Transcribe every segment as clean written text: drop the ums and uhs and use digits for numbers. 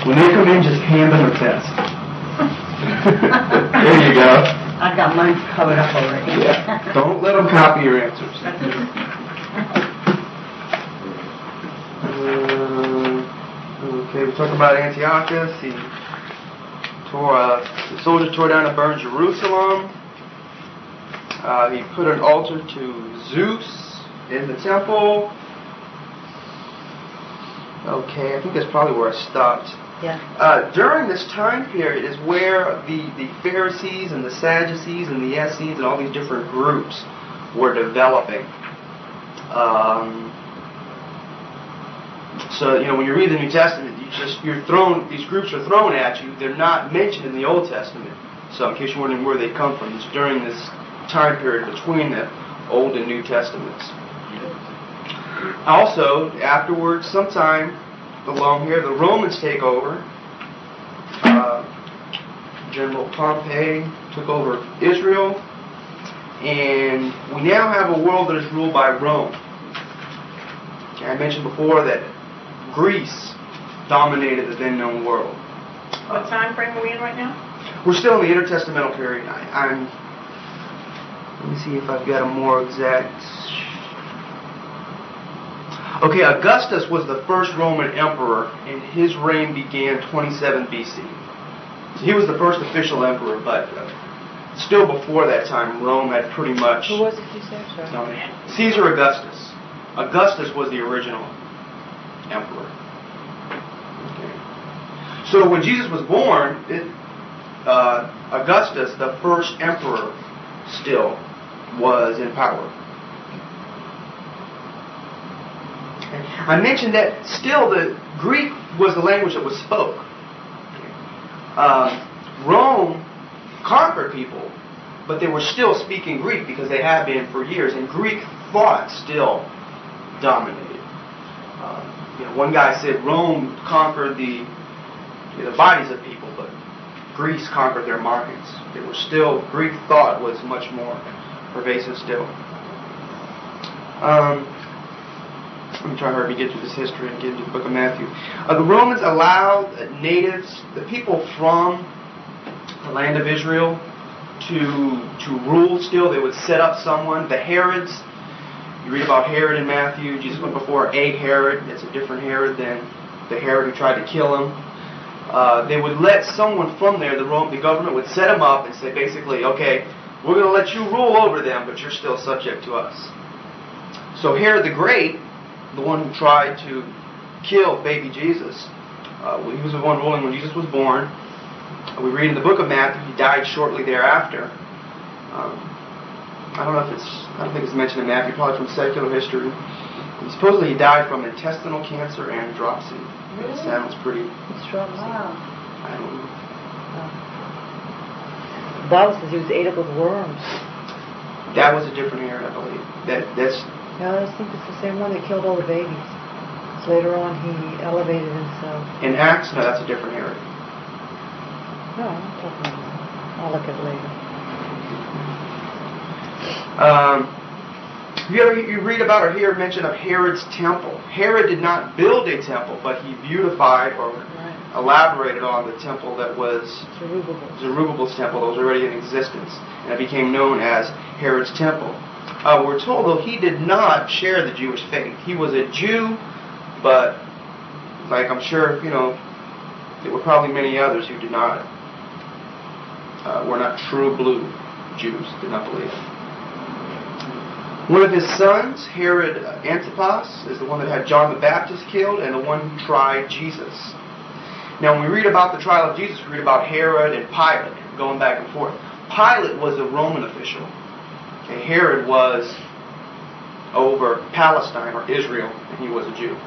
When they come in, just hand them a test. There you go. I got mine covered up already. Yeah. Don't let them copy your answers. Okay, we talked about Antiochus. The soldiers tore down and burned Jerusalem. He put an altar to Zeus in the temple. Okay, I think that's probably where I stopped. Yeah. During this time period is where the Pharisees and the Sadducees and the Essenes and all these different groups were developing. So, when you read the New Testament, these groups are thrown at you. They're not mentioned in the Old Testament. So, in case you're wondering where they come from, it's during this time period between the Old and New Testaments. Also, afterwards, sometime along here, the Romans take over. General Pompey took over Israel. And we now have a world that is ruled by Rome. I mentioned before that Greece dominated the then known world. What time frame are we in right now? We're still in the intertestamental period. Let me see if I've got a more exact. Okay, Augustus was the first Roman emperor, and his reign began 27 BC. So he was the first official emperor, but still before that time, Rome had pretty much. Who was it you said? Sorry. Caesar Augustus. Augustus was the original emperor. Okay. So when Jesus was born, Augustus, the first emperor, still was in power. I mentioned that still the Greek was the language that was spoke. Rome conquered people, but they were still speaking Greek because they had been for years, and Greek thought still dominated. One guy said Rome conquered the bodies of people, but Greece conquered their minds. They were still, Greek thought was much more pervasive still. Let me try hard to get through this history and get into the book of Matthew. The Romans allowed natives, the people from the land of Israel, to rule still. They would set up someone. The Herods, you read about Herod in Matthew. Jesus went before a Herod. It's a different Herod than the Herod who tried to kill him. They would let someone from there, the government would set him up and say basically, okay, we're going to let you rule over them, but you're still subject to us. So Herod the Great, the one who tried to kill baby Jesus, he was the one ruling when Jesus was born. We read in the book of Matthew, he died shortly thereafter. I don't think it's mentioned in Matthew, probably from secular history. And supposedly he died from intestinal cancer and dropsy. Really? It sounds pretty. It's dropsy. Wow. I don't know. The Bible says he was ate up with worms. That was a different Herod, I believe. That's. No, I think it's the same one that killed all the babies. So later on he elevated himself. In Acts, no, that's a different Herod. No, I'm talking about that. I'll look at it later. You read about or hear mention of Herod's temple. Herod did not build a temple, but he beautified or elaborated on the temple that was Zerubbabel's temple that was already in existence. And it became known as Herod's temple. We're told, though, he did not share the Jewish faith. He was a Jew, but, like I'm sure, there were probably many others who did not, were not true blue Jews, did not believe. One of his sons, Herod Antipas, is the one that had John the Baptist killed and the one who tried Jesus. Now, when we read about the trial of Jesus, we read about Herod and Pilate going back and forth. Pilate was a Roman official. And Herod was over Palestine or Israel, and he was a Jew.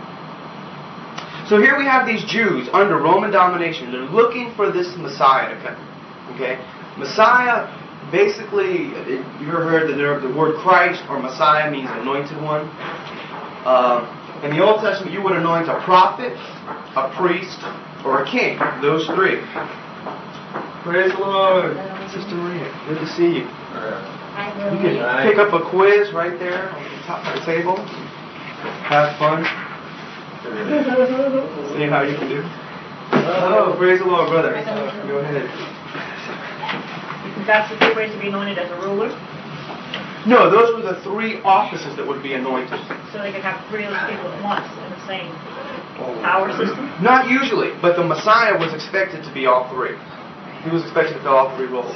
So here we have these Jews under Roman domination. They're looking for this Messiah to come. Okay, Messiah, basically, you ever heard the word Christ or Messiah means anointed one? In the Old Testament, you would anoint a prophet, a priest, or a king. Those three. Praise the Lord, Sister Maria. Good to see you. You can pick up a quiz right there on the top of the table. Have fun. See how you can do. Oh, praise the Lord, brother. Go ahead. That's the three ways to be anointed as a ruler, No, those were the three offices that would be anointed. so they could have three of those people at once in the same power system. Not usually, but the Messiah was expected to be all three. He was expected to fill all three roles.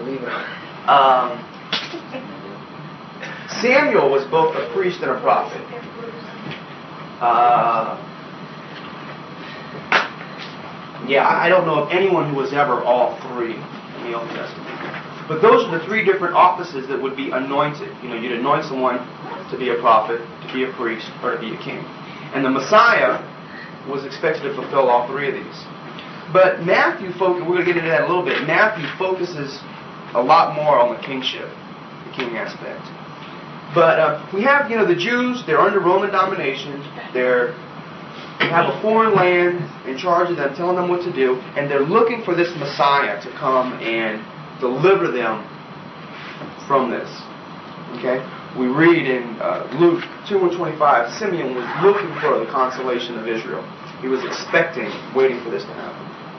Samuel was both a priest and a prophet. I don't know of anyone who was ever all three in the Old Testament. But those are the three different offices that would be anointed. You'd anoint someone to be a prophet, to be a priest, or to be a king. And the Messiah was expected to fulfill all three of these. But Matthew, we're going to get into that a little bit. Matthew focuses a lot more on the kingship, the king aspect. But we have, the Jews, they're under Roman domination. They have a foreign land in charge of them, telling them what to do. And they're looking for this Messiah to come and deliver them from this. Okay? We read in Luke 2:25, Simeon was looking for the consolation of Israel. He was expecting, waiting for this to happen.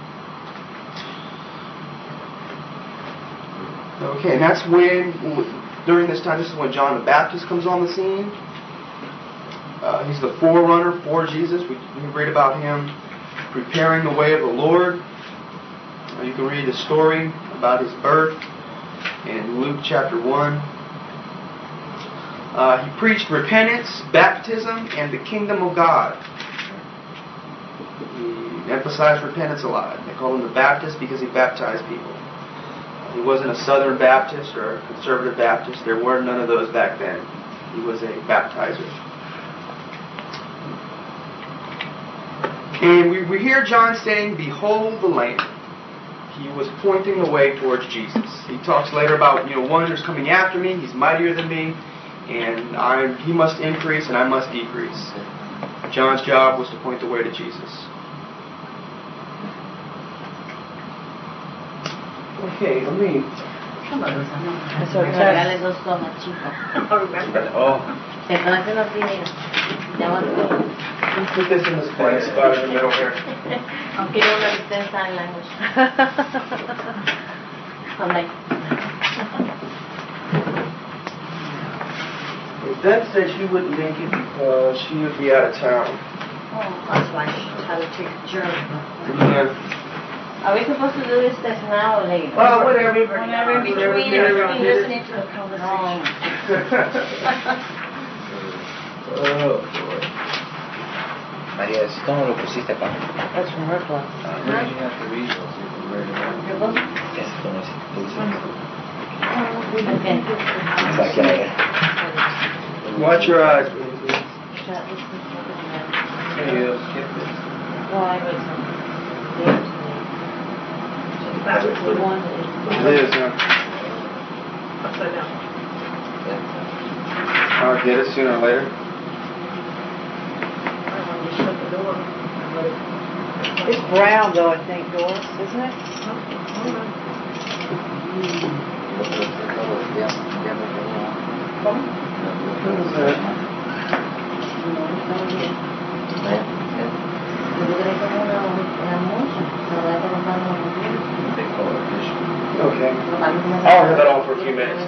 Okay, and that's when, during this time, this is when John the Baptist comes on the scene. He's the forerunner for Jesus. We read about him preparing the way of the Lord. You can read the story about his birth in Luke chapter 1. He preached repentance, baptism, and the kingdom of God. He emphasized repentance a lot. They called him the Baptist because he baptized people. He wasn't a Southern Baptist or a conservative Baptist. There were none of those back then. He was a baptizer. And we hear John saying, "Behold the Lamb." He was pointing the way towards Jesus. He talks later about, one who's coming after me. He's mightier than me. And he must increase and I must decrease. John's job was to point the way to Jesus. Okay, let me... That's okay. Put this in this blank spot in the middle here. Aunque no understand sign language. I'm like... Deb said she wouldn't make it because she would be out of town. Oh, that's why she had to take a journey. Yeah. Are we supposed to do this now or later? Oh, whatever. Whenever in between, or listening to the conversation. Oh, boy. María, ¿cómo lo pusiste, papá? That's from her class. Where did you have to read those? Your book? Yes, ¿cómo se puso? Okay. Exactly. Watch your eyes, baby. That was the Hey, skip this. No, I read something. That was the one. It is, huh? Upside down. I'll get it sooner or later. Shut the door. It's brown though, I think, Doris, isn't it? What is that? Okay. I'll have that on for a few minutes.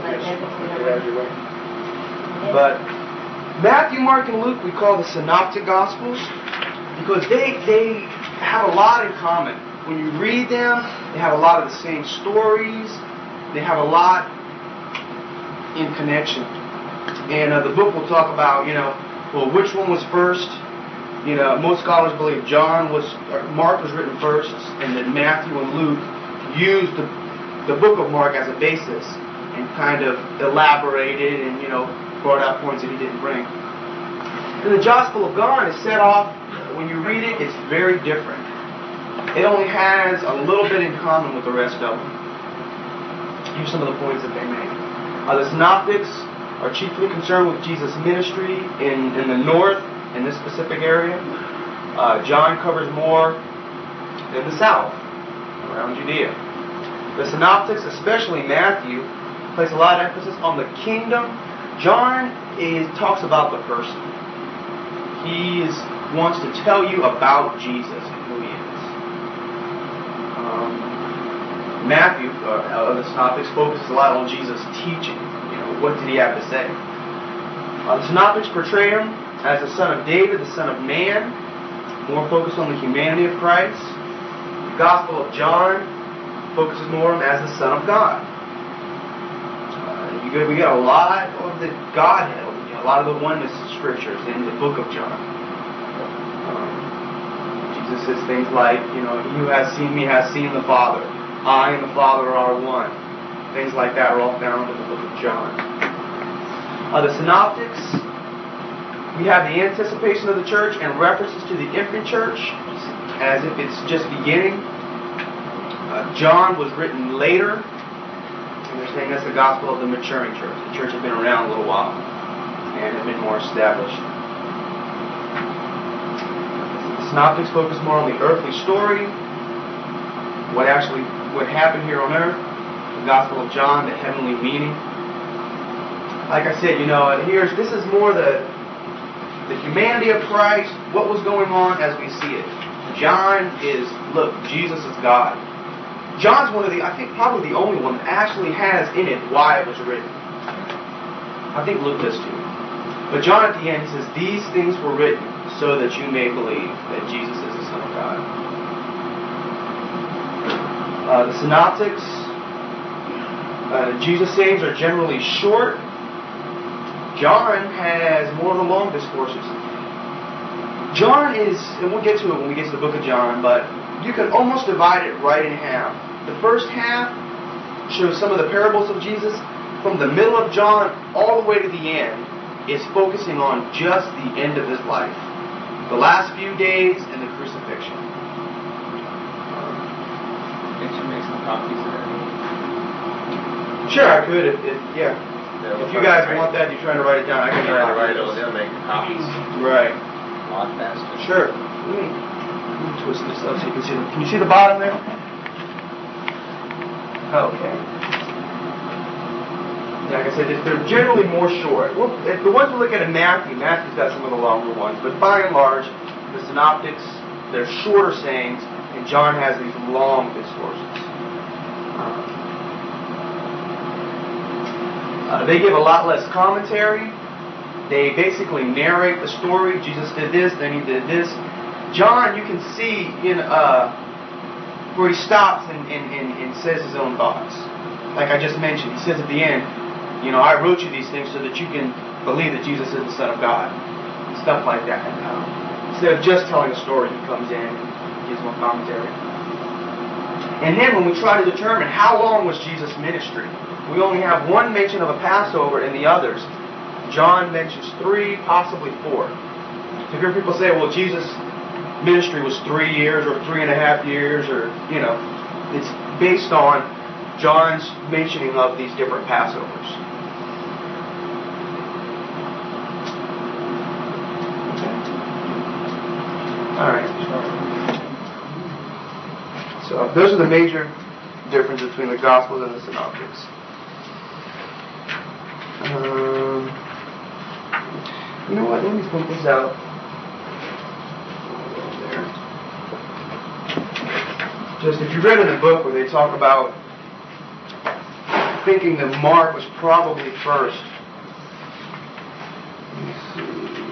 But Matthew, Mark, and Luke we call the Synoptic Gospels because they have a lot in common. When you read them, they have a lot of the same stories. They have a lot in connection. And the book will talk about, which one was first. Most scholars believe Mark was written first, and then Matthew and Luke used the book of Mark as a basis and kind of elaborated and, brought out points that he didn't bring. And the Gospel of John is set off, when you read it, it's very different. It only has a little bit in common with the rest of them. Here's some of the points that they make. The Synoptics are chiefly concerned with Jesus' ministry in the north, in this specific area. John covers more in the south, around Judea. The Synoptics, especially Matthew, place a lot of emphasis on the kingdom. John talks about the person. He wants to tell you about Jesus and who he is. Matthew, of the Synoptics, focuses a lot on Jesus' teaching. What did he have to say? The Synoptics portray him as the son of David, the son of man, more focused on the humanity of Christ. The Gospel of John focuses more on him as the Son of God. We got a lot of the Godhead, a lot of the oneness scriptures in the book of John. Jesus says things like, he who has seen me has seen the Father. I and the Father are one. Things like that are all found in the book of John. The Synoptics, we have the anticipation of the church and references to the infant church as if it's just beginning. John was written later, and they're saying that's the gospel of the maturing church. The church had been around a little while and had been more established. The Synoptics focus more on the earthly story, what happened here on earth. The Gospel of John, the heavenly meaning. Like I said, this is more the humanity of Christ, what was going on as we see it. John is, look, Jesus is God. John's I think probably the only one that actually has in it why it was written. I think Luke does too. But John at the end says, these things were written so that you may believe that Jesus is the Son of God. The Synoptics, Jesus' sayings are generally short. John has more of the long discourses. John is, and we'll get to it when we get to the book of John, but you can almost divide it right in half. The first half shows some of the parables of Jesus. From the middle of John all the way to the end is focusing on just the end of his life. The last few days and the crucifixion. Can't you make some copies of that? Sure, I could. If you guys want that, you're trying to write it down, I can try to write it all down, make copies. Right. A lot faster. Sure. Let me twist this up so you can see Can you see the bottom there? Okay. Like I said, they're generally more short. Well, the ones we look at in Matthew's got some of the longer ones, but by and large, the Synoptics, they're shorter sayings, and John has these long discourses. They give a lot less commentary. They basically narrate the story. Jesus did this, then he did this. John, you can see in where he stops and says his own thoughts. Like I just mentioned, he says at the end, I wrote you these things so that you can believe that Jesus is the Son of God. Stuff like that. Instead of just telling a story, he comes in and gives more commentary. And then when we try to determine how long was Jesus' ministry, we only have one mention of a Passover in the others. John mentions 3, possibly 4. So you hear people say, well, Jesus' ministry was 3 years or 3.5 years, or, it's based on John's mentioning of these different Passovers. All right. So those are the major differences between the Gospels and the Synoptics. You know what? Let me put this out. There. Just if you read in the book where they talk about thinking that Mark was probably first. Let me see.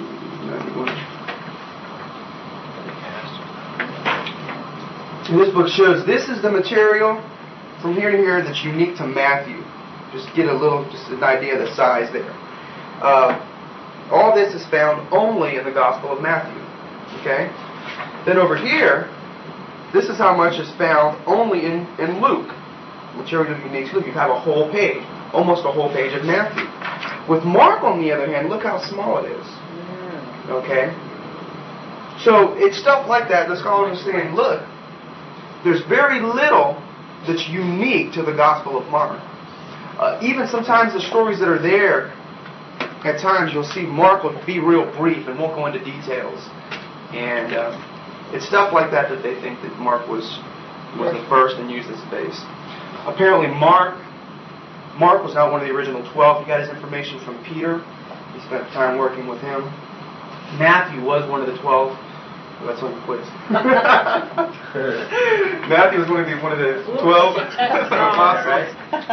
And this book shows this is the material from here to here that's unique to Matthew. Just get just an idea of the size there. All this is found only in the Gospel of Matthew. Okay? Then over here, this is how much is found only in Luke. Material unique to Luke. You have a whole page. Almost a whole page of Matthew. With Mark, on the other hand, look how small it is. Okay? So it's stuff like that. The scholars are saying, look, there's very little that's unique to the Gospel of Mark. Even sometimes the stories that are there, at times you'll see Mark will be real brief and won't go into details. And it's stuff like that they think that Mark was the first and used as a base. Apparently Mark was not one of the original 12. He got his information from Peter. He spent time working with him. Matthew was one of the 12. That's on the quiz. Matthew was one of the 12 apostles.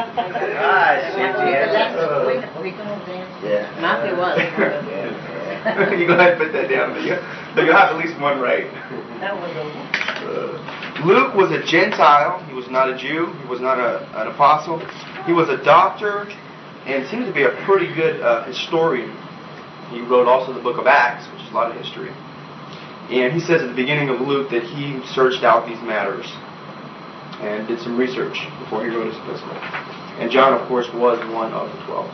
Yeah. Matthew was. You go ahead and put that down. But you'll have at least one right. That was a Luke was a Gentile. He was not a Jew. He was not an apostle. He was a doctor and seemed to be a pretty good historian. He wrote also the book of Acts, which is a lot of history. And he says at the beginning of Luke that he searched out these matters and did some research before he wrote his epistle. And John, of course, was one of the 12.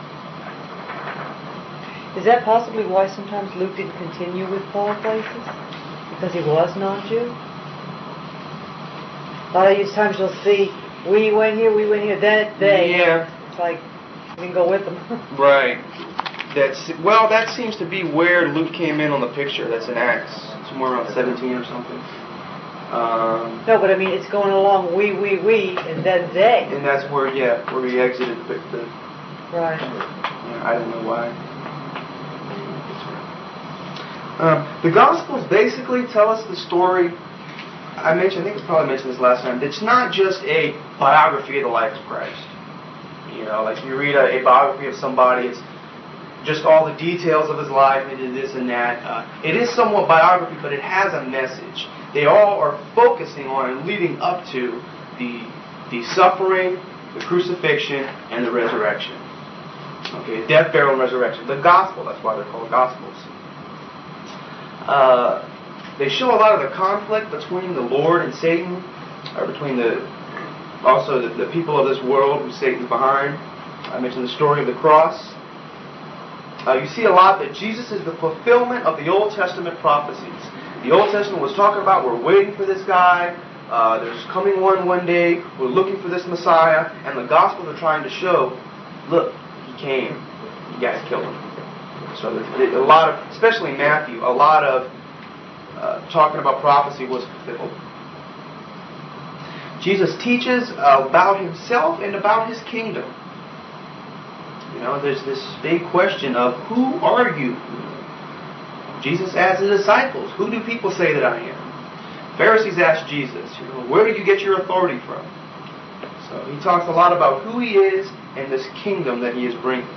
Is that possibly why sometimes Luke didn't continue with Paul places? Because he was non-Jew? A lot of these times you'll see, we went here, then they. Yeah. It's like, you can go with them. Right. That seems to be where Luke came in on the picture. That's in Acts, somewhere around 17 or something. No, but I mean, it's going along, we, and then they. And that's where he exited the Right. I don't know why. The Gospels basically tell us the story. I think it's probably mentioned this last time. It's not just a biography of the life of Christ. You know, like you read a biography of somebody, it's just all the details of his life and this and that. It is somewhat biography, but it has a message. They all are focusing on and leading up to the suffering, the crucifixion, and the resurrection. Okay, death, burial, and resurrection. The gospel, that's why they're called gospels. They show a lot of the conflict between the Lord and Satan, or between the people of this world who Satan's behind. I mentioned the story of the cross. You see a lot that Jesus is the fulfillment of the Old Testament prophecies. The Old Testament was talking about, we're waiting for this guy, there's coming one day, we're looking for this Messiah, and the Gospels are trying to show, look, he came, you guys killed him. So a lot of, especially Matthew, a lot of talking about prophecy was fulfilled. Jesus teaches about himself and about his kingdom. You know, there's this big question of, who are you? Jesus asked the disciples, who do people say that I am? Pharisees asked Jesus, where do you get your authority from? So he talks a lot about who he is and this kingdom that he is bringing.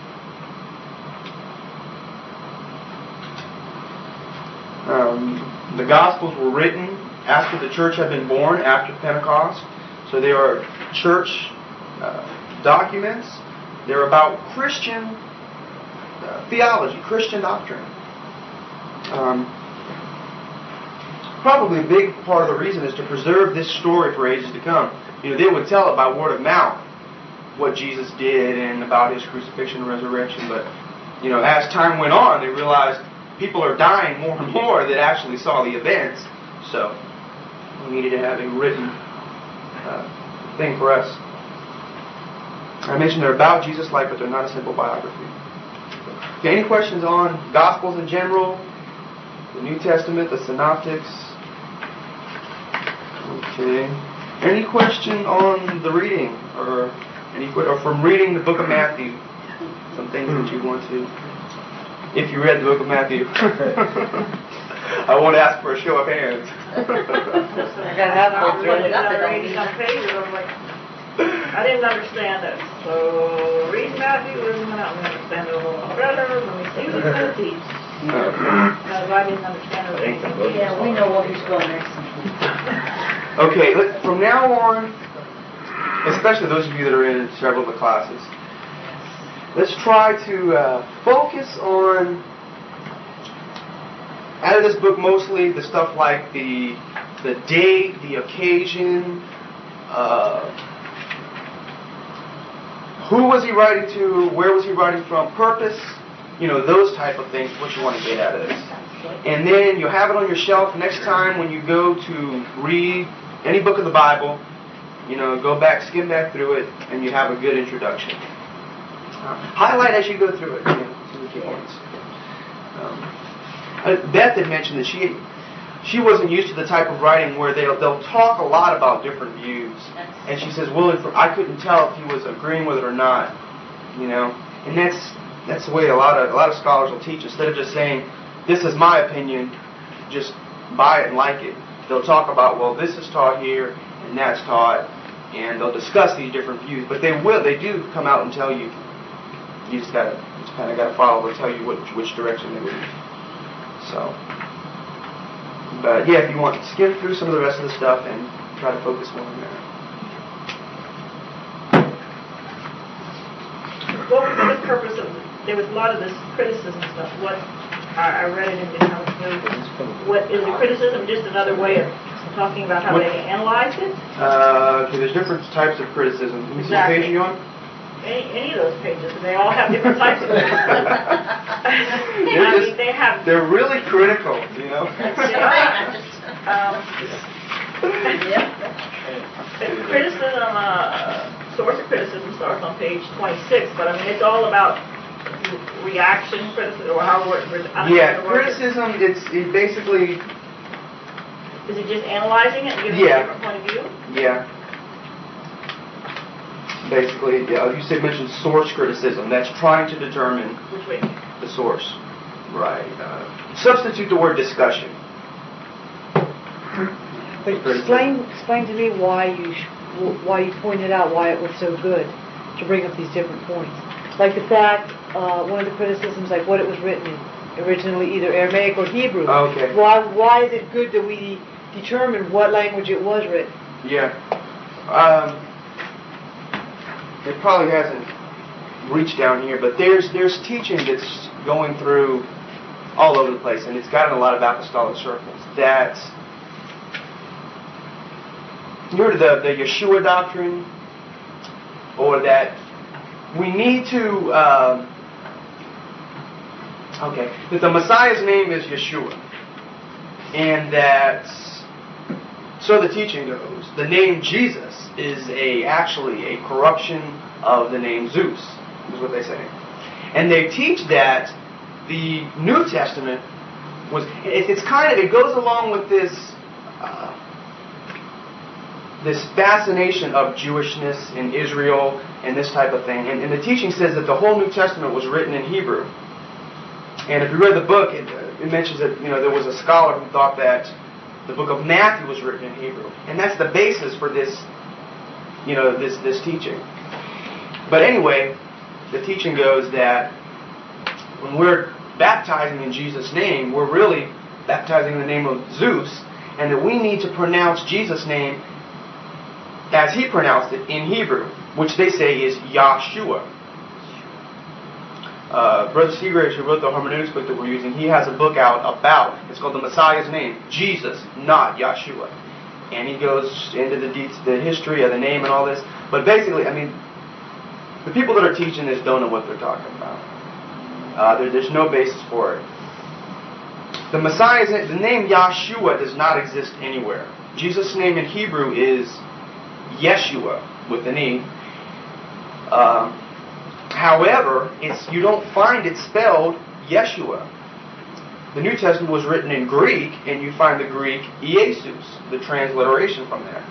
The Gospels were written after the church had been born, after Pentecost. So they are church documents. They're about Christian theology, Christian doctrine. Probably a big part of the reason is to preserve this story for ages to come. You know, they would tell it by word of mouth what Jesus did and about his crucifixion and resurrection. But, you know, as time went on, they realized people are dying more and more that actually saw the events. So we needed to have a written thing for us. I mentioned they're about Jesus' life, but they're not a simple biography. Okay, any questions on Gospels in general? The New Testament, the Synoptics? Okay. Any question on the reading? Or from reading the book of Matthew? Some things that you want to... If you read the book of Matthew. I won't ask for a show of hands. I got half I of was looking at the reading some pages, I was like, I didn't understand it. So read Matthew, and I don't understand it a little better. Let me see what he's going to teach. Because I didn't understand it. Yeah, we know what he's going next. Okay, from now on, especially those of you that are in several of the classes, let's try to focus on, out of this book mostly, the stuff like the date, the occasion, who was he writing to, where was he writing from, purpose, you know, those type of things, what you want to get out of this. And then you'll have it on your shelf next time when you go to read any book of the Bible, you know, go back, skim back through it, and you have a good introduction. Highlight as you go through it, you know, some of the key points. Beth had mentioned that she wasn't used to the type of writing where they'll talk a lot about different views. And she says, well, I couldn't tell if he was agreeing with it or not, you know. And that's the way a lot of scholars will teach. Instead of just saying, this is my opinion, just buy it and like it, they'll talk about, well, this is taught here and that's taught, and they'll discuss these different views. But they do come out and tell you. You just kind of got to follow. They'll tell you which direction they lead. So, but yeah, if you want, skim through some of the rest of the stuff and try to focus more on that. What was the purpose of? There was a lot of this criticism stuff. What I read it and didn't have a clue. What is the criticism? Just another way of talking about how they analyzed it? Okay, there's different types of criticism. Can you see what page are you on? Any of those pages, and they all have different types of criticism. They're really critical, you know. Criticism, source of criticism starts on page 26, but I mean it's all about reaction criticism, or how criticism. It basically. Is it just analyzing it and giving a different point of view? Yeah. Basically, you mentioned source criticism. That's trying to determine which way the source. Right. Substitute the word discussion. But explain to me why you pointed out why it was so good to bring up these different points. Like the fact, one of the criticisms, like what it was written in, originally either Aramaic or Hebrew. Okay. Why is it good that we determine what language it was written? Yeah. It probably hasn't reached down here, but there's teaching that's going through all over the place, and it's gotten a lot of apostolic circles. That you heard of the Yeshua doctrine, or that we need to that the Messiah's name is Yeshua, and that, so the teaching goes, the name Jesus is actually a corruption of the name Zeus, is what they say. And they teach that the New Testament it goes along with this fascination of Jewishness in Israel and this type of thing. And the teaching says that the whole New Testament was written in Hebrew. And if you read the book, it mentions that there was a scholar who thought that the book of Matthew was written in Hebrew. And that's the basis for this this teaching. But anyway, the teaching goes that when we're baptizing in Jesus' name, we're really baptizing in the name of Zeus, and that we need to pronounce Jesus' name as he pronounced it in Hebrew, which they say is Yahshua. Brother Seagraves, who wrote the hermeneutics book that we're using, he has a book out about, it's called The Messiah's Name, Jesus, not Yahshua. And he goes into the history of the name and all this. But basically, I mean, the people that are teaching this don't know what they're talking about. There's no basis for it. The Messiah's name, the name Yahshua does not exist anywhere. Jesus' name in Hebrew is Yeshua, with an E. However, you don't find it spelled Yeshua. The New Testament was written in Greek, and you find the Greek Iesus, the transliteration from there.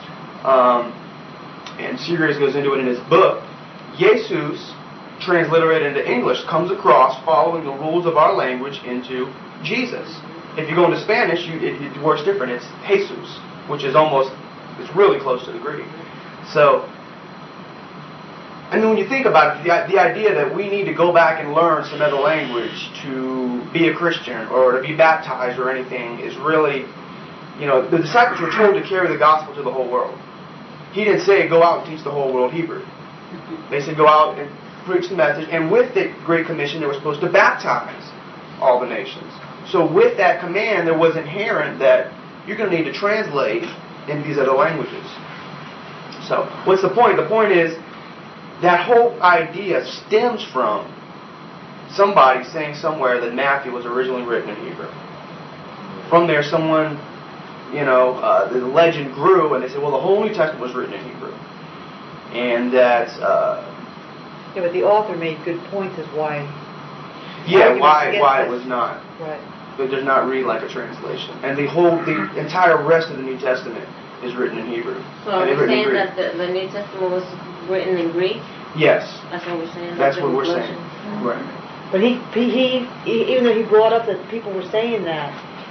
And Seagraves goes into it in his book. Jesus, transliterated into English, comes across following the rules of our language into Jesus. If you go into Spanish, it works different. It's Jesus, which is it's really close to the Greek. So, I mean, when you think about it, the idea that we need to go back and learn some other language to be a Christian or to be baptized or anything is really, the disciples were told to carry the gospel to the whole world. He didn't say go out and teach the whole world Hebrew. They said go out and preach the message, and with the Great Commission they were supposed to baptize all the nations. So with that command there was inherent that you're going to need to translate in these other languages. So what's the point? The point is that whole idea stems from somebody saying somewhere that Matthew was originally written in Hebrew. From there, someone, the legend grew, and they said, well, the whole New Testament was written in Hebrew. And that... yeah, but the author made good points as why... Yeah, why it was not. Right. It does not read like a translation. And the entire rest of the New Testament is written in Hebrew. So are we saying that the New Testament was written in Greek? Yes. That's what we're saying? That's what we're saying. Right. But he even though he brought up that people were saying that,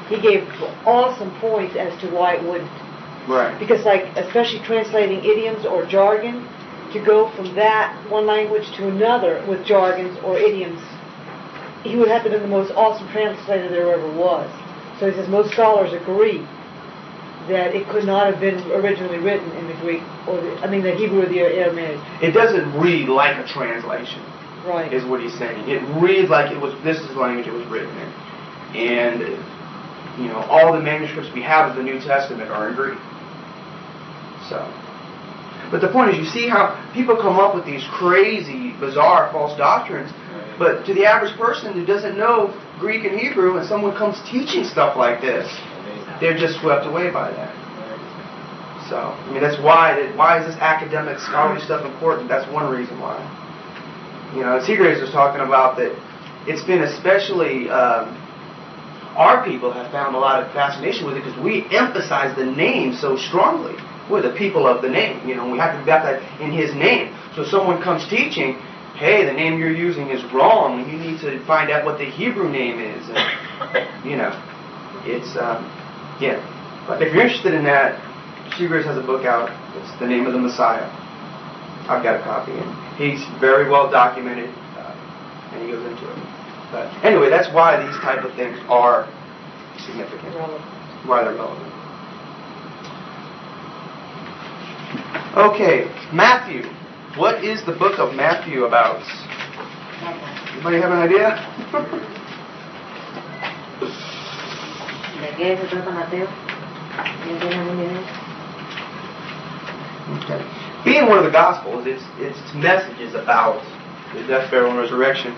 he gave awesome points as to why it wouldn't. Right. Because, like, especially translating idioms or jargon, to go from that one language to another with jargons or idioms, he would have to be the most awesome translator there ever was. So he says most scholars agree that it could not have been originally written in the Greek, or the Hebrew or the Aramaic. It doesn't read like a translation, Right. is what he's saying. It reads like this is the language it was written in. And, you know, all the manuscripts we have of the New Testament are in Greek. So, but the point is, you see how people come up with these crazy, bizarre, false doctrines, but to the average person who doesn't know Greek and Hebrew, and someone comes teaching stuff like this, they're just swept away by that. So, I mean, that's why is this academic, scholarly stuff important? That's one reason why. You know, Seagraves was talking about that it's been especially, our people have found a lot of fascination with it because we emphasize the name so strongly. We're the people of the name. You know, we have to be baptized in His name. So if someone comes teaching, hey, the name you're using is wrong, and you need to find out what the Hebrew name is. And, you know, it's, yeah. But if you're interested in that, Seagraves has a book out. It's The Name of the Messiah. I've got a copy. And he's very well documented, and he goes into it. But anyway, that's why these type of things are significant. Relevant. Why they're relevant. Okay, Matthew. What is the book of Matthew about? Anybody have an idea? ¿De qué se trata Mateo? ¿No tiene ninguna idea? Okay. Being one of the Gospels, its message is about the death, burial, and resurrection.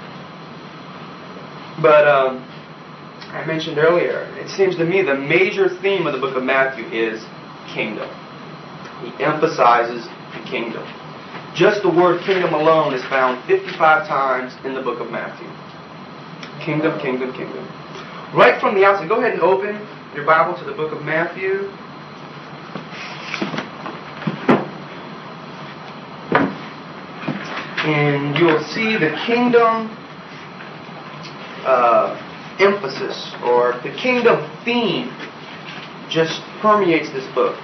But I mentioned earlier, it seems to me the major theme of the book of Matthew is kingdom. He emphasizes the kingdom. Just the word kingdom alone is found 55 times in the book of Matthew. Kingdom, kingdom, kingdom. Right from the outset, go ahead and open your Bible to the book of Matthew. And you'll see the kingdom emphasis, or the kingdom theme, just permeates this book.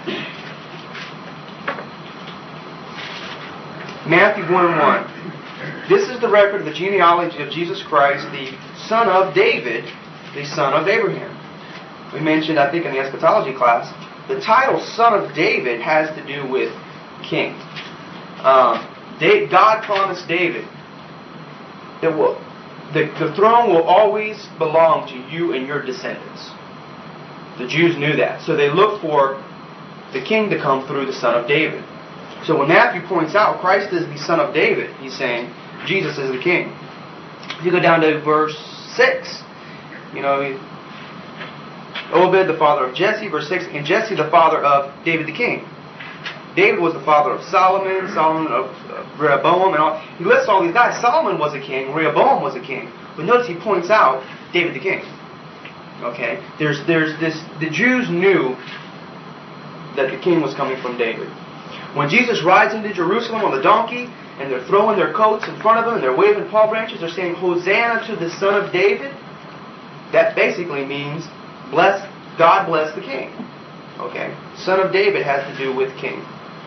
Matthew 1:1. This is the record of the genealogy of Jesus Christ, the son of David, the son of Abraham. We mentioned, I think, in the eschatology class, the title Son of David has to do with king. God promised David that the throne will always belong to you and your descendants. The Jews knew that. So they looked for the king to come through the son of David. So when Matthew points out Christ is the son of David, he's saying Jesus is the king. If you go down to verse 6, you know, Obed, the father of Jesse, verse 6, and Jesse, the father of David the king. David was the father of Solomon, Solomon of Rehoboam, and all. He lists all these guys. Solomon was a king, Rehoboam was a king. But notice he points out David the king. Okay? There's this, the Jews knew that the king was coming from David. When Jesus rides into Jerusalem on the donkey, and they're throwing their coats in front of him, and they're waving palm branches, they're saying, Hosanna to the Son of David. That basically means, God bless the king. Okay? Son of David has to do with king.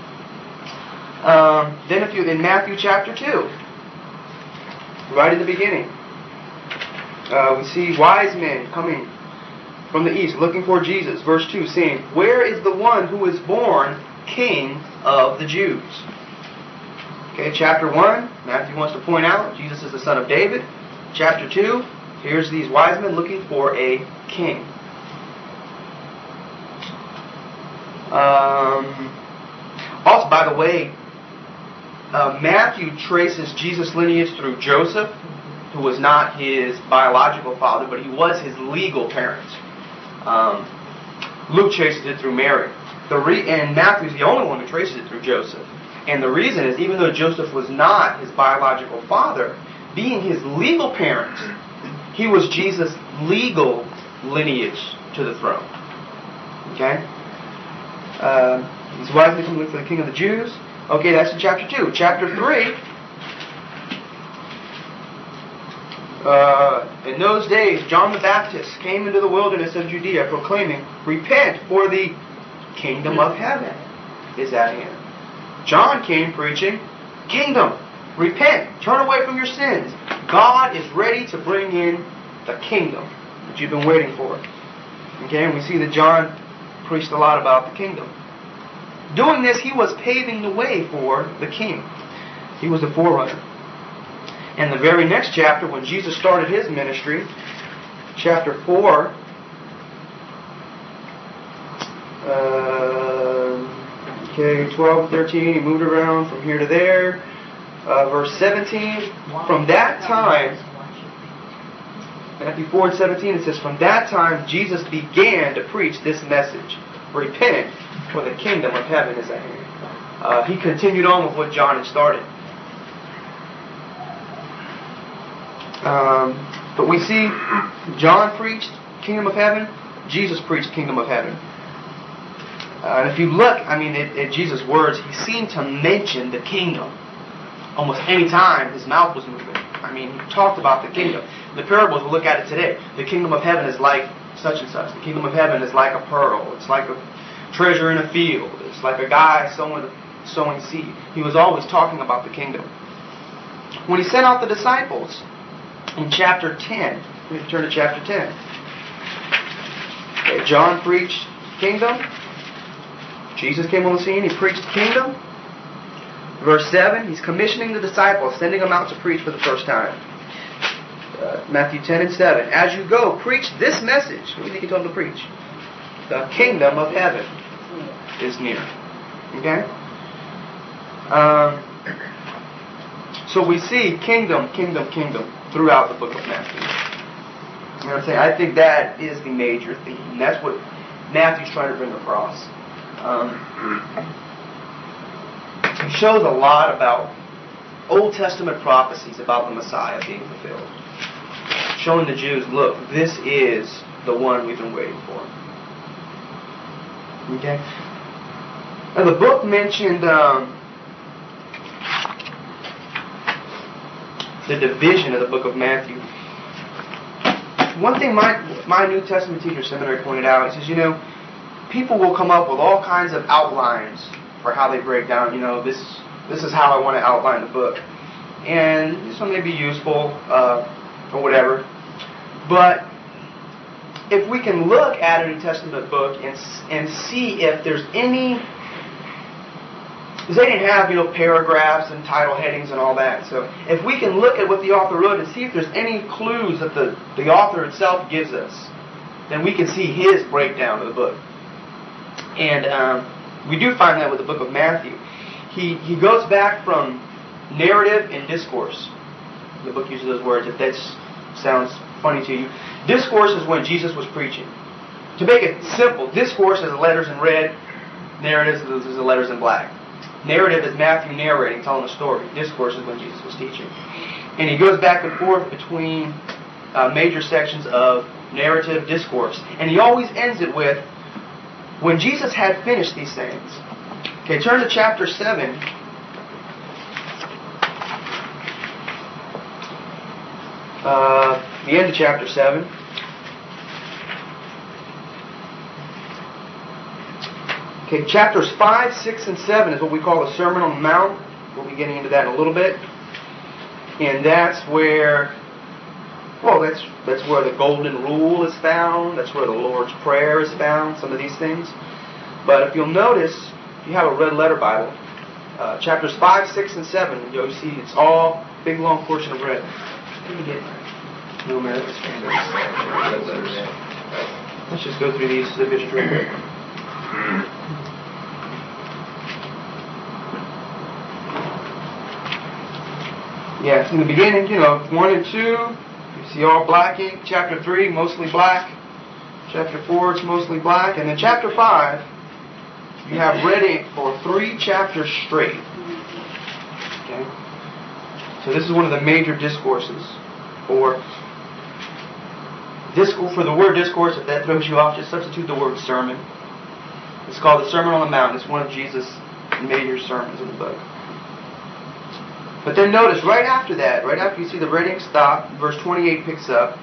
Then if you in Matthew chapter 2, right at the beginning, we see wise men coming from the east looking for Jesus. Verse 2 saying, where is the one who is born King of the Jews? Okay, chapter 1, Matthew wants to point out Jesus is the son of David. Chapter 2, here's these wise men looking for a king. Also, by the way, Matthew traces Jesus' lineage through Joseph, who was not his biological father, but he was his legal parent. Luke traces it through Mary. And Matthew's the only one who traces it through Joseph. And the reason is, even though Joseph was not his biological father, being his legal parent, he was Jesus' legal lineage to the throne. Okay? These wise men come looking for the King of the Jews. Okay, that's in chapter 2. Chapter 3, In those days, John the Baptist came into the wilderness of Judea proclaiming, "Repent, for the kingdom of heaven is at hand." John came preaching, "Kingdom, repent, turn away from your sins. God is ready to bring in the kingdom that you've been waiting for." Okay, and we see that John preached a lot about the kingdom. Doing this, he was paving the way for the king. He was the forerunner. And the very next chapter, when Jesus started his ministry, chapter 4, okay, 12 and 13, he moved around from here to there. Verse 17, from that time, Matthew 4 and 17, it says, "From that time Jesus began to preach this message, repent, for the kingdom of heaven is at hand." He continued on with what John had started. But we see John preached kingdom of heaven, Jesus preached kingdom of heaven. And if you look, at Jesus' words, he seemed to mention the kingdom almost any time his mouth was moving. He talked about the kingdom. The parables, we'll look at it today. The kingdom of heaven is like such and such. The kingdom of heaven is like a pearl. It's like a treasure in a field. It's like a guy sowing seed. He was always talking about the kingdom. When he sent out the disciples in chapter 10, we turn to chapter 10. Okay, John preached kingdom. Jesus came on the scene. He preached kingdom. Verse 7, he's commissioning the disciples, sending them out to preach for the first time. Matthew 10 and 7. "As you go, preach this message." What do you think he told them to preach? "The kingdom of heaven is near." Okay? So we see kingdom, kingdom, kingdom throughout the book of Matthew. You know what I'm saying? I think that is the major theme. That's what Matthew's trying to bring across. He shows a lot about Old Testament prophecies about the Messiah being fulfilled. Showing the Jews, look, this is the one we've been waiting for. Okay? Now the book mentioned the division of the book of Matthew. One thing my New Testament teacher seminary pointed out, he says, people will come up with all kinds of outlines for how they break down, this is how I want to outline the book. And this one may be useful, or whatever. But if we can look at a New Testament book and see if there's any, because they didn't have, paragraphs and title headings and all that. So if we can look at what the author wrote and see if there's any clues that the author itself gives us, then we can see his breakdown of the book. And we do find that with the book of Matthew. He goes back from narrative and discourse. The book uses those words, if that sounds funny to you. Discourse is when Jesus was preaching. To make it simple, discourse is the letters in red, narrative is the letters in black. Narrative is Matthew narrating, telling a story. Discourse is when Jesus was teaching. And he goes back and forth between major sections of narrative discourse. And he always ends it with, when Jesus had finished these things. Okay, turn to chapter 7. The end of chapter 7. Okay, chapters 5, 6, and 7 is what we call the Sermon on the Mount. We'll be getting into that in a little bit. And that's where, that's where the Golden Rule is found. That's where the Lord's Prayer is found, some of these things. But if you'll notice, if you have a red letter Bible, chapters 5, 6, and 7, you'll see it's all big, long portion of red. Let me get New American Standard red letters. Let's just go through these divisions real quick. Yeah, in the beginning, 1 and 2, you see all black ink. Chapter 3, mostly black. Chapter 4, it's mostly black. And then chapter 5, you have red ink for 3 chapters straight. Okay? So this is one of the major discourses. For the word discourse, if that throws you off, just substitute the word sermon. It's called the Sermon on the Mount. It's one of Jesus' major sermons in the book. But then notice, right after that, right after you see the red ink stop, verse 28 picks up.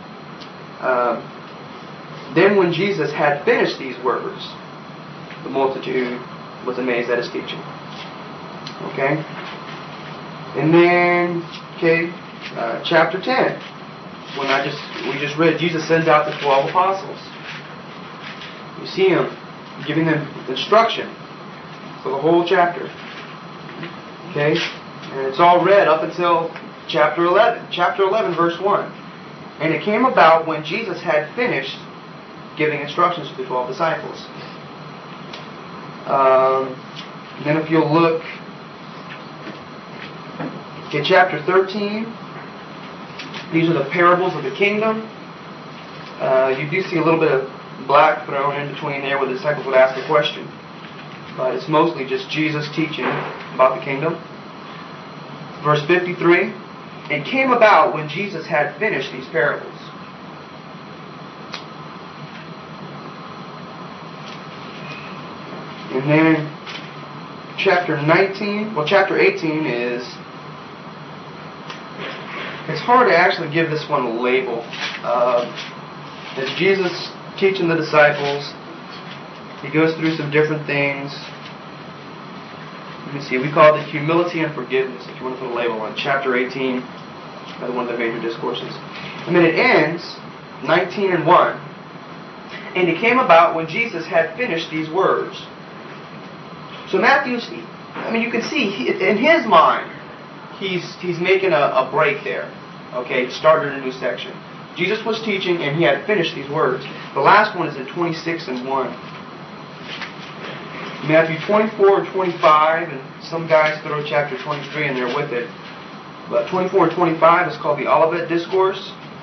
Then when Jesus had finished these words, the multitude was amazed at his teaching. Okay? And then, chapter 10. We just read, Jesus sends out the 12 apostles. You see him giving them instruction for the whole chapter. Okay? And it's all read up until chapter 11. Chapter 11, verse 1. And it came about when Jesus had finished giving instructions to the 12 disciples. And then if you'll look at chapter 13, these are the parables of the kingdom. You do see a little bit of black thrown in between there where the disciples would ask a question. But it's mostly just Jesus teaching about the kingdom. Verse 53, it came about when Jesus had finished these parables. And then chapter 18 is, it's hard to actually give this one a label. It's Jesus teaching the disciples. He goes through some different things. Let me see, we call it humility and forgiveness, if you want to put a label on it. Chapter 18, another one of the major discourses. And then it ends, 19 and 1. And it came about when Jesus had finished these words. So Matthew's, you can see, in his mind, he's making a break there. Okay, started a new section. Jesus was teaching and he had finished these words. The last one is in 26 and 1. Matthew 24 and 25, and some guys throw chapter 23 in there with it. But 24 and 25 is called the Olivet Discourse.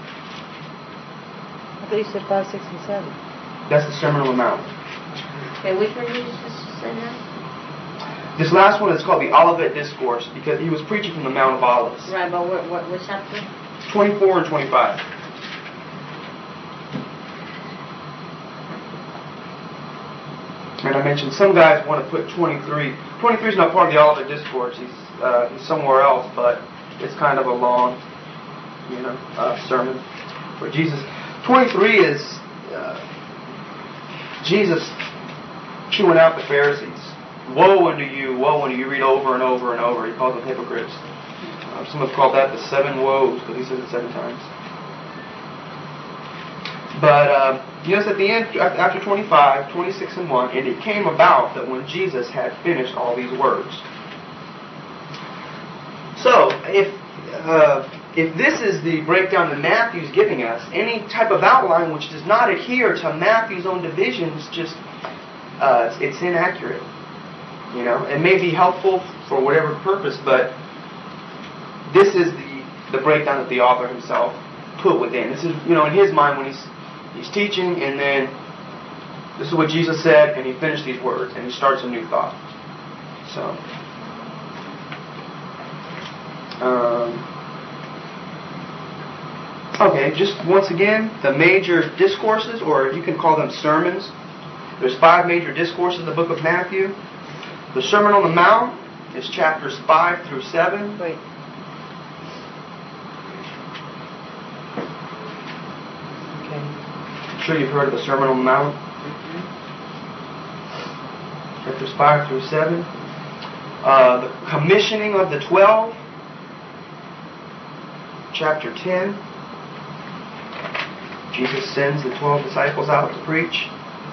I thought you said 5, 6, and 7. That's the Sermon on the Mount. Okay, which one did you just say now? This last one is called the Olivet Discourse because he was preaching from the Mount of Olives. Right, but what chapter? 24 and 25. And I mentioned some guys want to put 23. 23 is not part of the Olivet Discourse. He's somewhere else, but it's kind of a long, sermon for Jesus. 23 is Jesus chewing out the Pharisees. Woe unto you, woe unto you. Read over and over and over. He calls them hypocrites. Some have called that the 7 woes, because he says it 7 times. But, notice at the end, after 25, 26 and 1, and it came about that when Jesus had finished all these words. So, if this is the breakdown that Matthew's giving us, any type of outline which does not adhere to Matthew's own divisions, it's inaccurate. It may be helpful for whatever purpose, but this is the breakdown that the author himself put within. This is, in his mind when he's teaching, and then this is what Jesus said, and he finished these words, and he starts a new thought. So, okay, just once again, the major discourses, or you can call them sermons. There's 5 major discourses in the book of Matthew. The Sermon on the Mount is chapters 5 through 7. Wait. Okay. I'm sure you've heard of the Sermon on the Mount. Chapters 5 through 7. The commissioning of the 12. Chapter 10. Jesus sends the 12 disciples out to preach.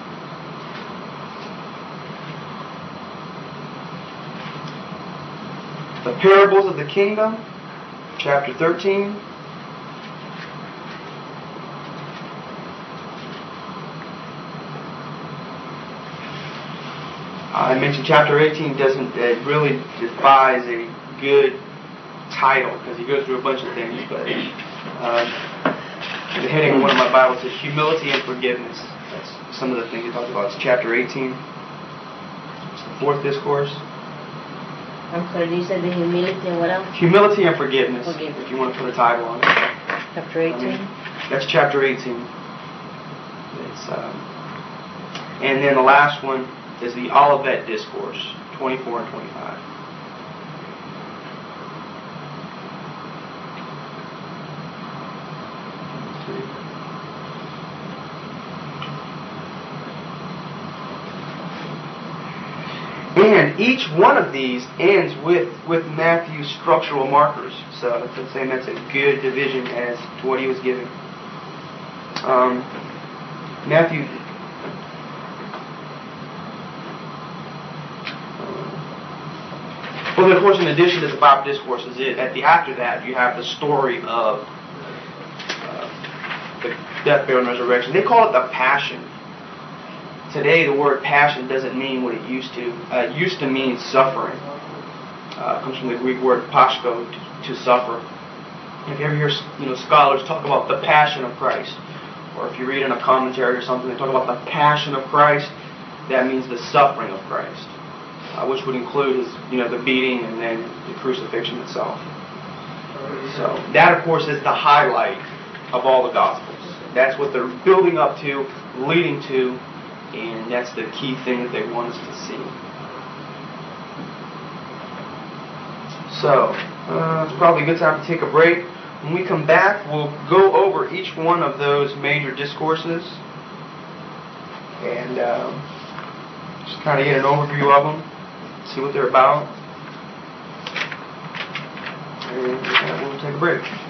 The parables of the kingdom, chapter 13. I mentioned chapter 18 really defies a good title because he goes through a bunch of things, but the heading of one of my Bibles is humility and forgiveness. That's some of the things he talks about. It's chapter 18. It's the 4th discourse. I'm sorry, you said the humility and what else? Humility and forgiveness, if you want to put a title on it. Chapter 18? That's chapter 18. And then the last one is the Olivet Discourse, 24 and 25. And each one of these ends with Matthew's structural markers. So I'm saying that's a good division as to what he was giving. Matthew. Well, of course, in addition to the five discourses, after that you have the story of the death, burial, and resurrection. They call it the Passion. Today, the word passion doesn't mean what it used to. It used to mean suffering. It comes from the Greek word pashko, to suffer. If you ever hear scholars talk about the passion of Christ, or if you read in a commentary or something, they talk about the passion of Christ, that means the suffering of Christ, which would include the beating and then the crucifixion itself. So that, of course, is the highlight of all the Gospels. That's what they're building up to, leading to, and that's the key thing that they want us to see. So, it's probably a good time to take a break. When we come back, we'll go over each one of those major discourses and just kind of get an overview of them, see what they're about, and we'll take a break.